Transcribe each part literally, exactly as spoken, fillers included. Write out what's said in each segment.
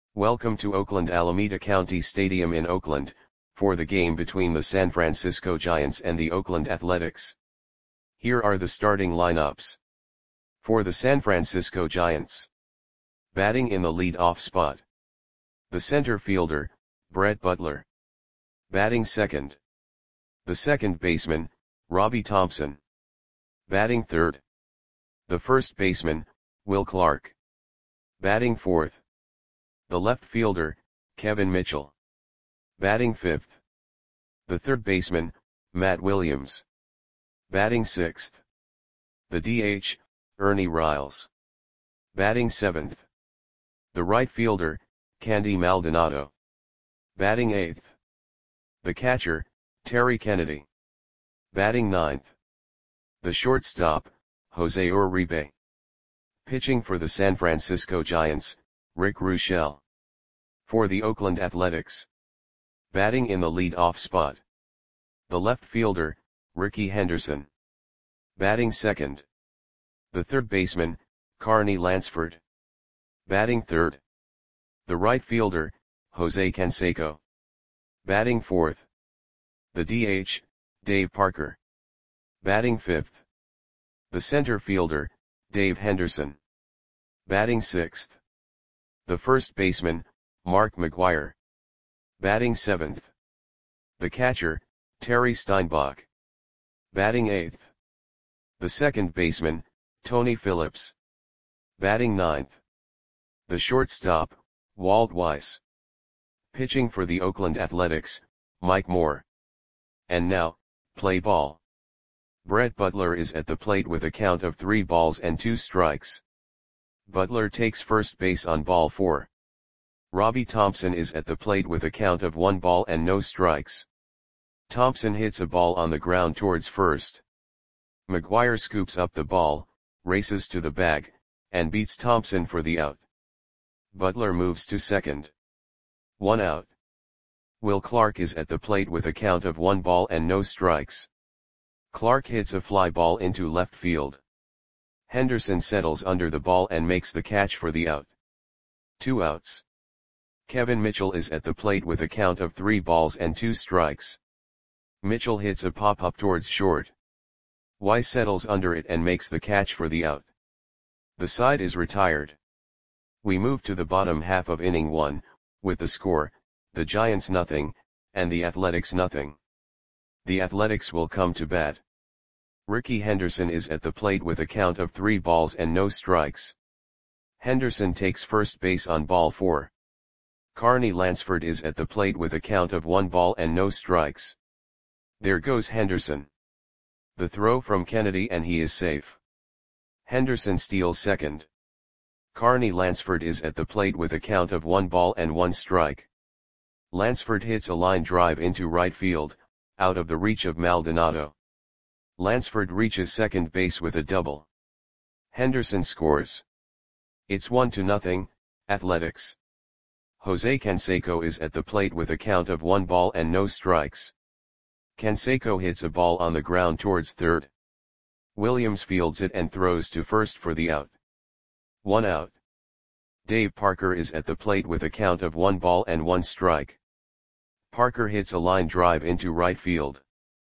Welcome to Oakland Alameda County Stadium in Oakland, for the game between the San Francisco Giants and the Oakland Athletics. Here are the starting lineups. For the San Francisco Giants. Batting in the lead-off spot. The center fielder, Brett Butler. Batting second. The second baseman, Robbie Thompson. Batting third. The first baseman, Will Clark. Batting fourth. The left fielder, Kevin Mitchell. Batting fifth. The third baseman, Matt Williams. Batting sixth. The D H, Ernie Riles. Batting seventh. The right fielder, Candy Maldonado. Batting eighth. The catcher, Terry Kennedy. Batting ninth. The shortstop, Jose Uribe. Pitching for the San Francisco Giants, Rick Ruschel. For the Oakland Athletics. Batting in the lead-off spot. The left fielder, Ricky Henderson. Batting second. The third baseman, Carney Lansford. Batting third. The right fielder, Jose Canseco. Batting fourth. The D H, Dave Parker. Batting fifth. The center fielder, Dave Henderson. Batting sixth. The first baseman, Mark McGwire. Batting seventh. The catcher, Terry Steinbach. Batting eighth. The second baseman, Tony Phillips. Batting ninth. The shortstop, Walt Weiss. Pitching for the Oakland Athletics, Mike Moore. And now, play ball. Brett Butler is at the plate with a count of three balls and two strikes. Butler takes first base on ball four. Robbie Thompson is at the plate with a count of one ball and no strikes. Thompson hits a ball on the ground towards first. McGwire scoops up the ball, races to the bag, and beats Thompson for the out. Butler moves to second. One out. Will Clark is at the plate with a count of one ball and no strikes. Clark hits a fly ball into left field. Henderson settles under the ball and makes the catch for the out. Two outs. Kevin Mitchell is at the plate with a count of three balls and two strikes. Mitchell hits a pop-up towards short. Weiss settles under it and makes the catch for the out. The side is retired. We move to the bottom half of inning one, with the score, the Giants nothing, and the Athletics nothing. The Athletics will come to bat. Ricky Henderson is at the plate with a count of three balls and no strikes. Henderson takes first base on ball four. Carney Lansford is at the plate with a count of one ball and no strikes. There goes Henderson. The throw from Kennedy and he is safe. Henderson steals second. Carney Lansford is at the plate with a count of one ball and one strike. Lansford hits a line drive into right field, out of the reach of Maldonado. Lansford reaches second base with a double. Henderson scores. It's one to nothing, Athletics. Jose Canseco is at the plate with a count of one ball and no strikes. Canseco hits a ball on the ground towards third. Williams fields it and throws to first for the out. One out. Dave Parker is at the plate with a count of one ball and one strike. Parker hits a line drive into right field.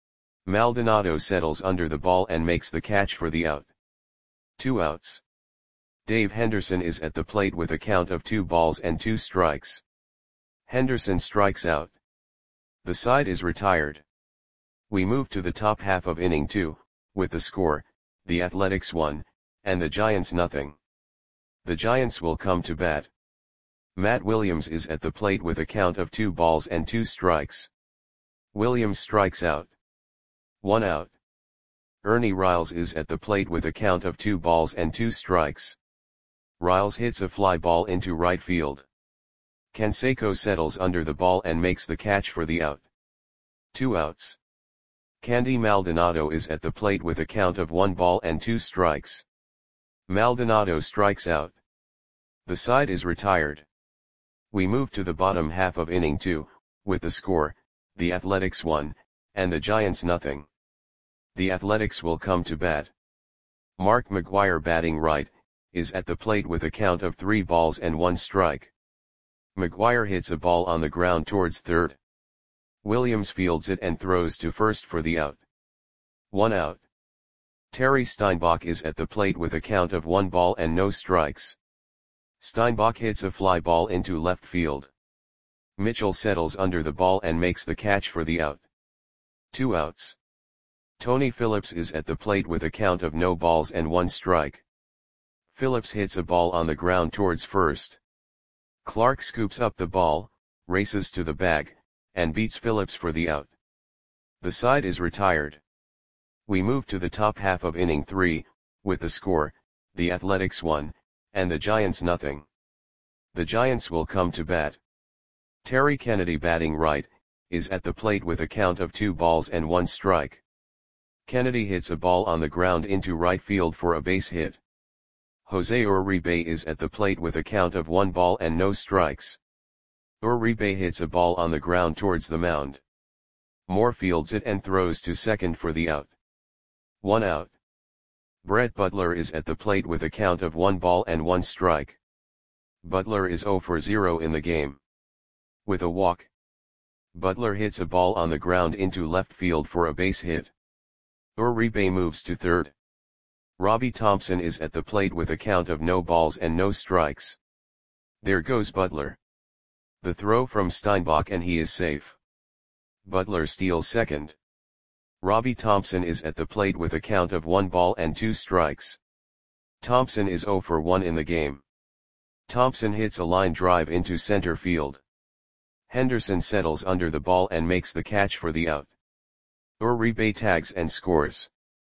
Maldonado settles under the ball and makes the catch for the out. Two outs. Dave Henderson is at the plate with a count of two balls and two strikes. Henderson strikes out. The side is retired. We move to the top half of inning two, with the score, the Athletics one, and the Giants nothing. The Giants will come to bat. Matt Williams is at the plate with a count of two balls and two strikes. Williams strikes out. One out. Ernie Riles is at the plate with a count of two balls and two strikes. Riles hits a fly ball into right field. Canseco settles under the ball and makes the catch for the out. Two outs. Candy Maldonado is at the plate with a count of one ball and two strikes. Maldonado strikes out. The side is retired. We move to the bottom half of inning two, with the score, the Athletics one, and the Giants nothing. The Athletics will come to bat. Mark McGwire batting right, is at the plate with a count of three balls and one strike. McGuire hits a ball on the ground towards third. Williams fields it and throws to first for the out. One out. Terry Steinbach is at the plate with a count of one ball and no strikes. Steinbach hits a fly ball into left field. Mitchell settles under the ball and makes the catch for the out. Two outs. Tony Phillips is at the plate with a count of no balls and one strike. Phillips hits a ball on the ground towards first. Clark scoops up the ball, races to the bag, and beats Phillips for the out. The side is retired. We move to the top half of inning three, with the score, the Athletics one, and the Giants nothing. The Giants will come to bat. Terry Kennedy, batting right, is at the plate with a count of two balls and one strike. Kennedy hits a ball on the ground into right field for a base hit. Jose Uribe is at the plate with a count of one ball and no strikes. Uribe hits a ball on the ground towards the mound. Moore fields it and throws to second for the out. One out. Brett Butler is at the plate with a count of one ball and one strike. Butler is zero for zero in the game. With a walk, Butler hits a ball on the ground into left field for a base hit. Uribe moves to third. Robbie Thompson is at the plate with a count of no balls and no strikes. There goes Butler. The throw from Steinbach and he is safe. Butler steals second. Robbie Thompson is at the plate with a count of one ball and two strikes. Thompson is zero for one in the game. Thompson hits a line drive into center field. Henderson settles under the ball and makes the catch for the out. Uribe tags and scores.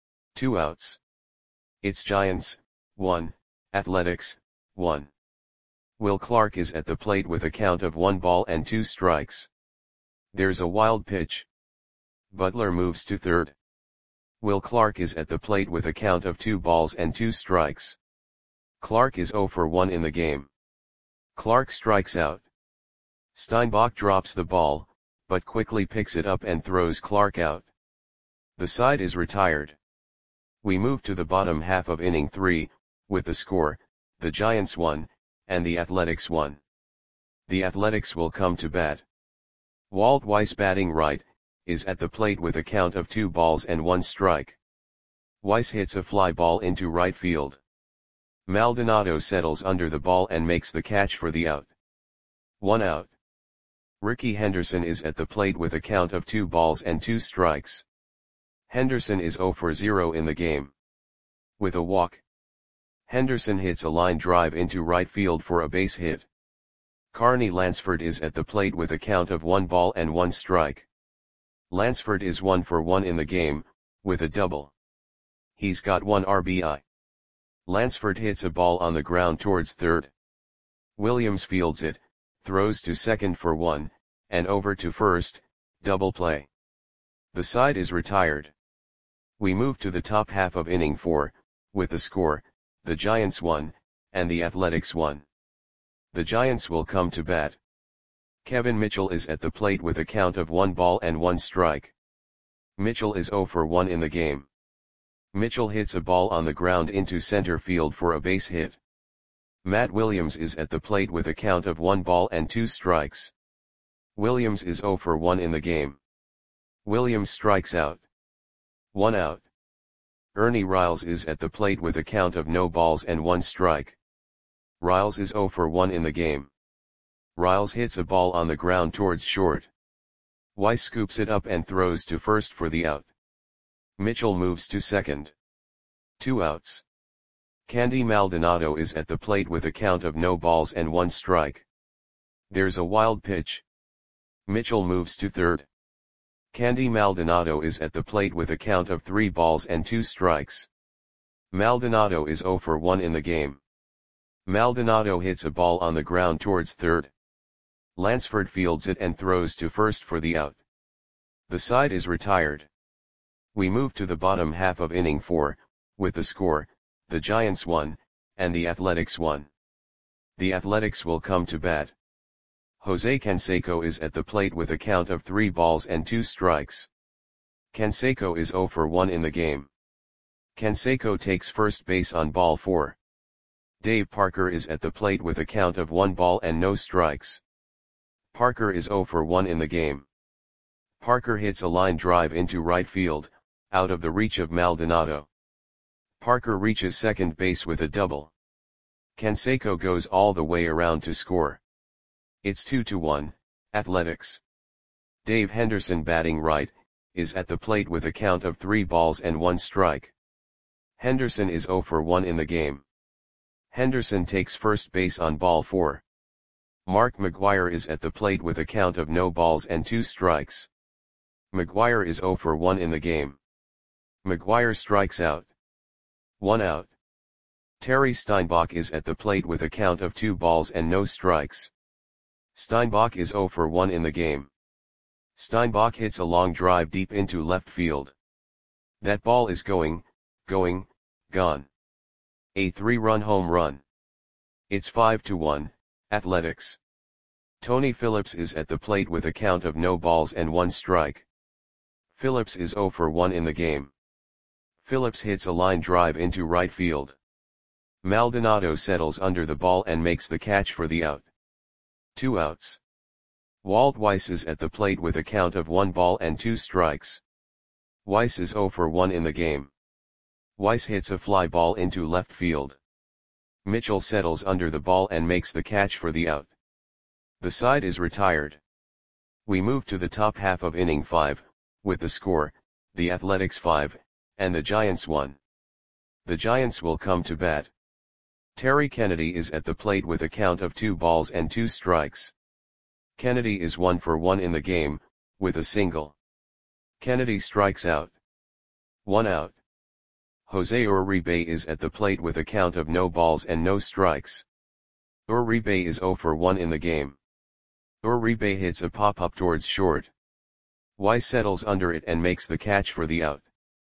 Two outs. It's Giants, one, Athletics, one. Will Clark is at the plate with a count of one ball and two strikes. There's a wild pitch. Butler moves to third. Will Clark is at the plate with a count of two balls and two strikes. Clark is zero for one in the game. Clark strikes out. Steinbach drops the ball, but quickly picks it up and throws Clark out. The side is retired. We move to the bottom half of inning three, with the score, the Giants one, and the Athletics one. The Athletics will come to bat. Walt Weiss, batting right, is at the plate with a count of two balls and one strike. Weiss hits a fly ball into right field. Maldonado settles under the ball and makes the catch for the out. One out. Ricky Henderson is at the plate with a count of two balls and two strikes. Henderson is zero for zero in the game. With a walk, Henderson hits a line drive into right field for a base hit. Carney Lansford is at the plate with a count of one ball and one strike. Lansford is one for one in the game, with a double. He's got one R B I. Lansford hits a ball on the ground towards third. Williams fields it, throws to second for one, and over to first, double play. The side is retired. We move to the top half of inning four, with the score, the Giants one, and the Athletics one. The Giants will come to bat. Kevin Mitchell is at the plate with a count of one ball and one strike. Mitchell is zero for one in the game. Mitchell hits a ball on the ground into center field for a base hit. Matt Williams is at the plate with a count of one ball and two strikes. Williams is zero for one in the game. Williams strikes out. One out. Ernie Riles is at the plate with a count of no balls and one strike. Riles is zero for one in the game. Riles hits a ball on the ground towards short. Weiss scoops it up and throws to first for the out. Mitchell moves to second. Two outs. Candy Maldonado is at the plate with a count of no balls and one strike. There's a wild pitch. Mitchell moves to third. Candy Maldonado is at the plate with a count of three balls and two strikes. Maldonado is zero for one in the game. Maldonado hits a ball on the ground towards third. Lansford fields it and throws to first for the out. The side is retired. We move to the bottom half of inning four, with the score, the Giants one, and the Athletics one. The Athletics will come to bat. Jose Canseco is at the plate with a count of three balls and two strikes. Canseco is zero for one in the game. Canseco takes first base on ball four. Dave Parker is at the plate with a count of one ball and no strikes. Parker is zero for one in the game. Parker hits a line drive into right field, out of the reach of Maldonado. Parker reaches second base with a double. Canseco goes all the way around to score. It's two to one, Athletics. Dave Henderson, batting right, is at the plate with a count of three balls and one strike. Henderson is zero for one in the game. Henderson takes first base on ball four. Mark McGwire is at the plate with a count of no balls and two strikes. McGwire is zero for one in the game. McGwire strikes out. One out. Terry Steinbach is at the plate with a count of two balls and no strikes. Steinbach is zero for one in the game. Steinbach hits a long drive deep into left field. That ball is going, going, gone. A three-run home run. It's five to one, Athletics. Tony Phillips is at the plate with a count of no balls and one strike. Phillips is zero for one in the game. Phillips hits a line drive into right field. Maldonado settles under the ball and makes the catch for the out. Two outs. Walt Weiss is at the plate with a count of one ball and two strikes. Weiss is zero for one in the game. Weiss hits a fly ball into left field. Mitchell settles under the ball and makes the catch for the out. The side is retired. We move to the top half of inning five, with the score, the Athletics five, and the Giants one. The Giants will come to bat. Terry Kennedy is at the plate with a count of two balls and two strikes. Kennedy is one for one in the game, with a single. Kennedy strikes out. One out. Jose Uribe is at the plate with a count of no balls and no strikes. Uribe is zero for one in the game. Uribe hits a pop-up towards short. Weiss settles under it and makes the catch for the out.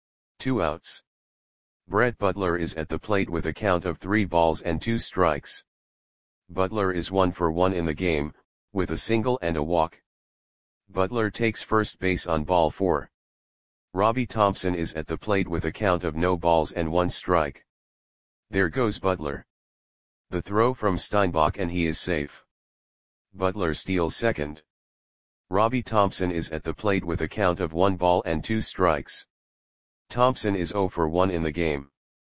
Two outs. Brett Butler is at the plate with a count of three balls and two strikes. Butler is one for one in the game, with a single and a walk. Butler takes first base on ball four. Robbie Thompson is at the plate with a count of no balls and one strike. There goes Butler. The throw from Steinbach and he is safe. Butler steals second. Robbie Thompson is at the plate with a count of one ball and two strikes. Thompson is zero for one in the game.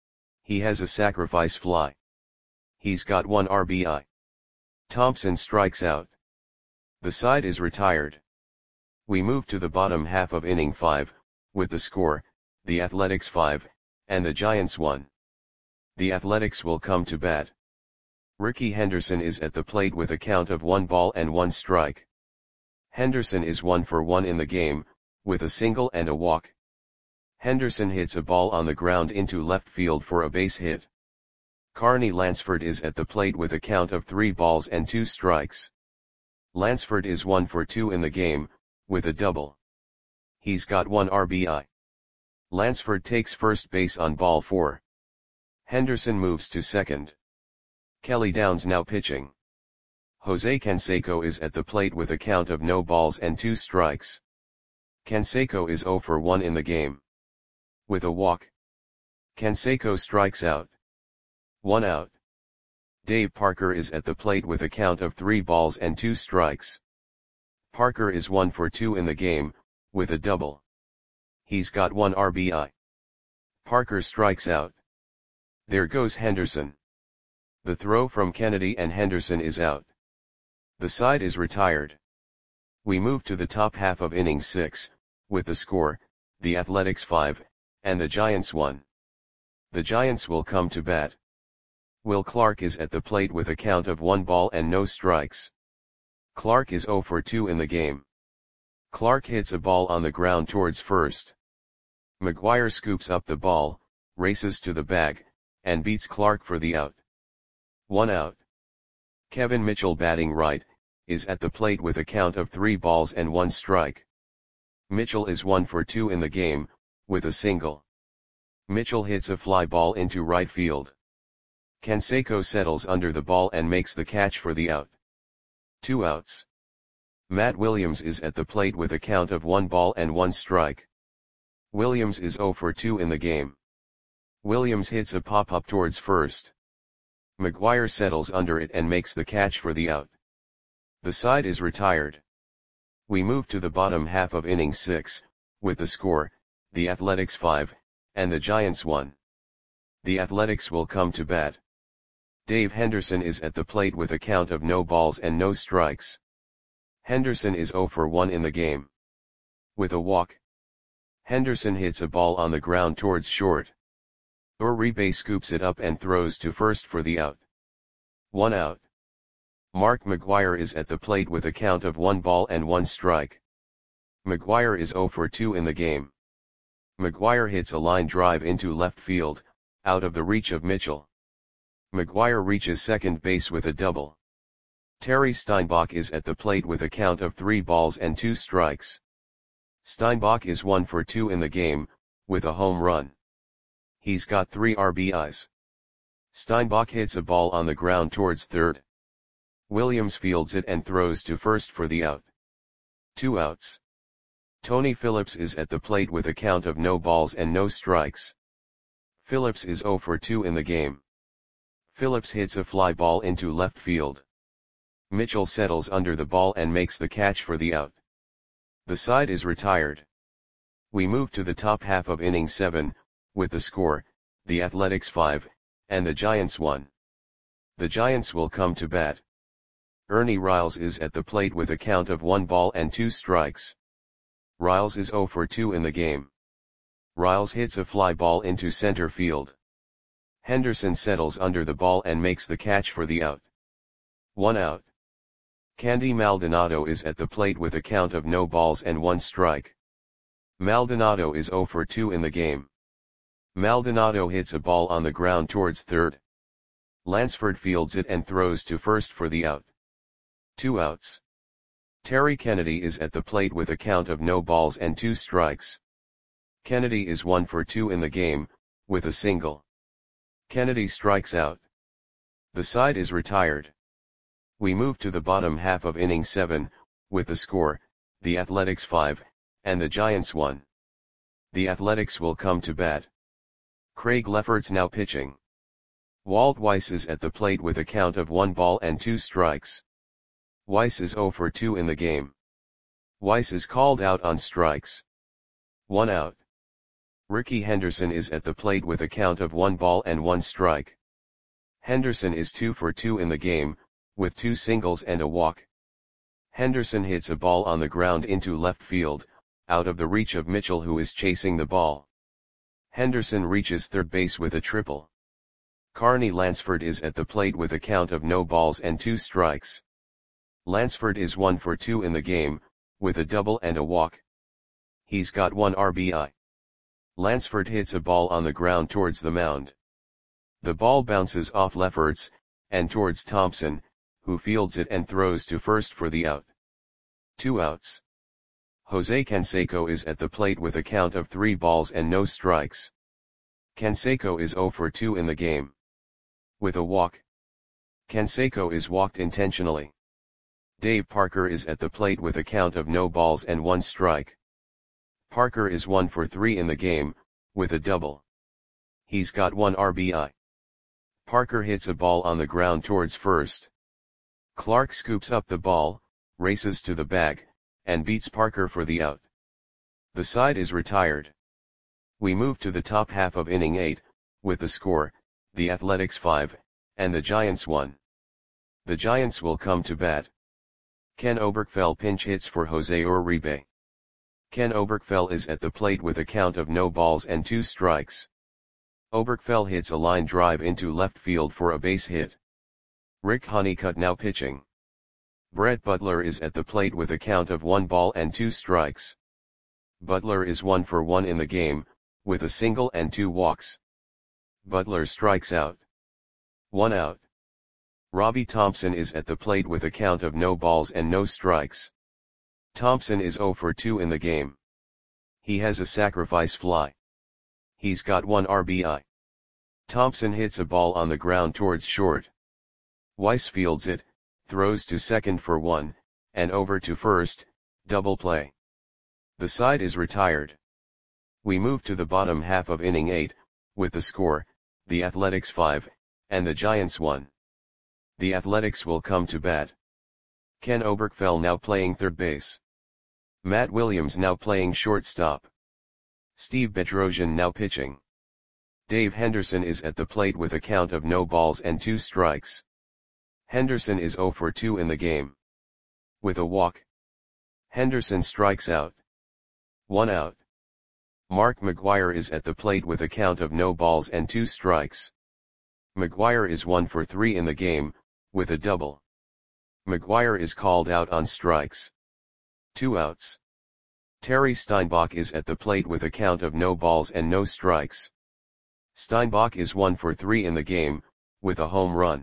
He has a sacrifice fly. He's got one R B I. Thompson strikes out. The side is retired. We move to the bottom half of inning five, with the score, the Athletics five, and the Giants one. The Athletics will come to bat. Ricky Henderson is at the plate with a count of one ball and one strike. Henderson is one for one in the game, with a single and a walk. Henderson hits a ball on the ground into left field for a base hit. Carney Lansford is at the plate with a count of three balls and two strikes. Lansford is one for two in the game, with a double. He's got one R B I. Lansford takes first base on ball four. Henderson moves to second. Kelly Downs now pitching. Jose Canseco is at the plate with a count of no balls and two strikes. Canseco is zero for one in the game. With a walk. Canseco strikes out. One out. Dave Parker is at the plate with a count of three balls and two strikes. Parker is one for two in the game, with a double. He's got one R B I. Parker strikes out. There goes Henderson. The throw from Kennedy and Henderson is out. The side is retired. We move to the top half of inning six, with the score, the Athletics five, and the Giants one. The Giants will come to bat. Will Clark is at the plate with a count of one ball and no strikes. Clark is zero for two in the game. Clark hits a ball on the ground towards first. McGwire scoops up the ball, races to the bag, and beats Clark for the out. One out. Kevin Mitchell, batting right, is at the plate with a count of three balls and one strike. Mitchell is one for two in the game, with a single. Mitchell hits a fly ball into right field. Canseco settles under the ball and makes the catch for the out. Two outs. Matt Williams is at the plate with a count of one ball and one strike. Williams is zero for two in the game. Williams hits a pop-up towards first. McGwire settles under it and makes the catch for the out. The side is retired. We move to the bottom half of inning six, with the score, the Athletics five, and the Giants one. The Athletics will come to bat. Dave Henderson is at the plate with a count of no balls and no strikes. Henderson is zero for one in the game. With a walk, Henderson hits a ball on the ground towards short. Uribe scoops it up and throws to first for the out. One out. Mark McGwire is at the plate with a count of one ball and one strike. McGwire is zero for two in the game. McGwire hits a line drive into left field, out of the reach of Mitchell. McGwire reaches second base with a double. Terry Steinbach is at the plate with a count of three balls and two strikes. Steinbach is one for two in the game, with a home run. He's got three R B Is. Steinbach hits a ball on the ground towards third. Williams fields it and throws to first for the out. Two outs. Tony Phillips is at the plate with a count of no balls and no strikes. Phillips is zero for two in the game. Phillips hits a fly ball into left field. Mitchell settles under the ball and makes the catch for the out. The side is retired. We move to the top half of inning seven, with the score, the Athletics five, and the Giants one. The Giants will come to bat. Ernie Riles is at the plate with a count of one ball and two strikes. Riles is zero for two in the game. Riles hits a fly ball into center field. Henderson settles under the ball and makes the catch for the out. One out. Candy Maldonado is at the plate with a count of no balls and one strike. Maldonado is zero for two in the game. Maldonado hits a ball on the ground towards third. Lansford fields it and throws to first for the out. Two outs. Terry Kennedy is at the plate with a count of no balls and two strikes. Kennedy is one for two in the game, with a single. Kennedy strikes out. The side is retired. We move to the bottom half of inning seven, with the score, the Athletics five, and the Giants one. The Athletics will come to bat. Craig Lefferts now pitching. Walt Weiss is at the plate with a count of one ball and two strikes. Weiss is zero for two in the game. Weiss is called out on strikes. One out. Ricky Henderson is at the plate with a count of one ball and one strike. Henderson is two for two in the game, with two singles and a walk. Henderson hits a ball on the ground into left field, out of the reach of Mitchell, who is chasing the ball. Henderson reaches third base with a triple. Carney Lansford is at the plate with a count of no balls and two strikes. Lansford is one for two in the game, with a double and a walk. He's got one R B I. Lansford hits a ball on the ground towards the mound. The ball bounces off Lefferts, and towards Thompson, who fields it and throws to first for the out. Two outs. Jose Canseco is at the plate with a count of three balls and no strikes. Canseco is zero for two in the game. With a walk. Canseco is walked intentionally. Dave Parker is at the plate with a count of no balls and one strike. Parker is one for three in the game, with a double. He's got one R B I. Parker hits a ball on the ground towards first. Clark scoops up the ball, races to the bag, and beats Parker for the out. The side is retired. We move to the top half of inning eight, with the score, the Athletics five, and the Giants one. The Giants will come to bat. Ken Oberkfell pinch hits for Jose Uribe. Ken Oberkfell is at the plate with a count of no balls and two strikes. Oberkfell hits a line drive into left field for a base hit. Rick Honeycutt now pitching. Brett Butler is at the plate with a count of one ball and two strikes. Butler is one for one in the game, with a single and two walks. Butler strikes out. One out. Robbie Thompson is at the plate with a count of no balls and no strikes. Thompson is zero for two in the game. He has a sacrifice fly. He's got one R B I. Thompson hits a ball on the ground towards short. Weiss fields it, throws to second for one, and over to first, double play. The side is retired. We move to the bottom half of inning eight, with the score, the Athletics five, and the Giants one. The Athletics will come to bat. Ken Oberkfell now playing third base. Matt Williams now playing shortstop. Steve Bedrosian now pitching. Dave Henderson is at the plate with a count of no balls and two strikes. Henderson is zero for two in the game. With a walk. Henderson strikes out. One out. Mark McGwire is at the plate with a count of no balls and two strikes. McGwire is one for three in the game, with a double. McGwire is called out on strikes. Two outs. Terry Steinbach is at the plate with a count of no balls and no strikes. Steinbach is one for three in the game, with a home run.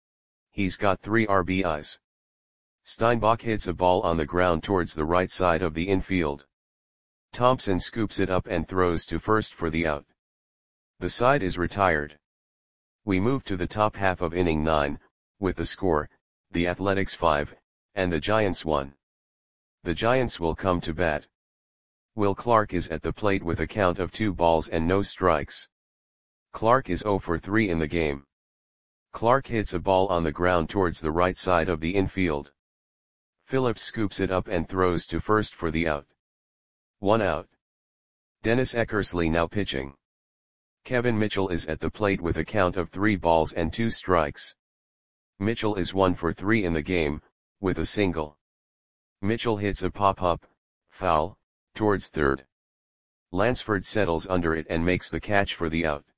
He's got three R B Is. Steinbach hits a ball on the ground towards the right side of the infield. Thompson scoops it up and throws to first for the out. The side is retired. We move to the top half of inning nine, with the score, the Athletics five, and the Giants one. The Giants will come to bat. Will Clark is at the plate with a count of two balls and no strikes. Clark is zero for three in the game. Clark hits a ball on the ground towards the right side of the infield. Phillips scoops it up and throws to first for the out. One out. Dennis Eckersley now pitching. Kevin Mitchell is at the plate with a count of three balls and two strikes. Mitchell is one for three in the game, with a single. Mitchell hits a pop-up, foul, towards third. Lansford settles under it and makes the catch for the out.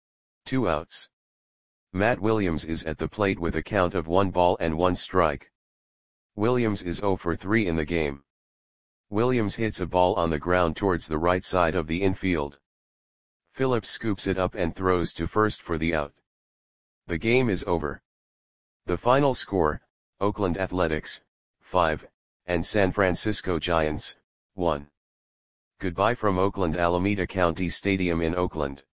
Two outs. Matt Williams is at the plate with a count of one ball and one strike. Williams is zero for three in the game. Williams hits a ball on the ground towards the right side of the infield. Phillips scoops it up and throws to first for the out. The game is over. The final score, Oakland Athletics, five, and San Francisco Giants, one. Goodbye from Oakland Alameda County Stadium in Oakland.